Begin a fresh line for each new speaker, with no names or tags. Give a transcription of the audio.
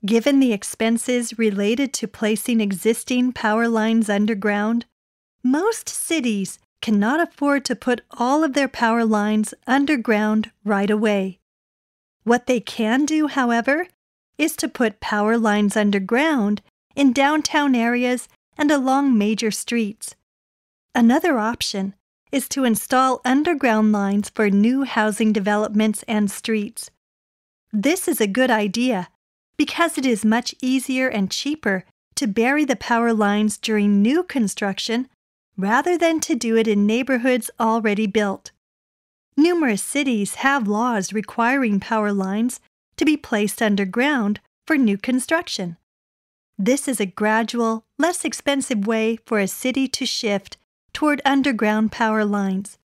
Given the expenses related to placing existing power lines underground, most cities cannot afford to put all of their power lines underground right away. What they can do, however, is to put power lines underground in downtown areas and along major streets. Another option is to install underground lines for new housing developments and streets. This is a good idea because it is much easier and cheaper to bury the power lines during new construction rather than to do it in neighborhoods already built. Numerous cities have laws requiring power lines to be placed underground for new construction. This is a gradual, less expensive way for a city to shift toward underground power lines.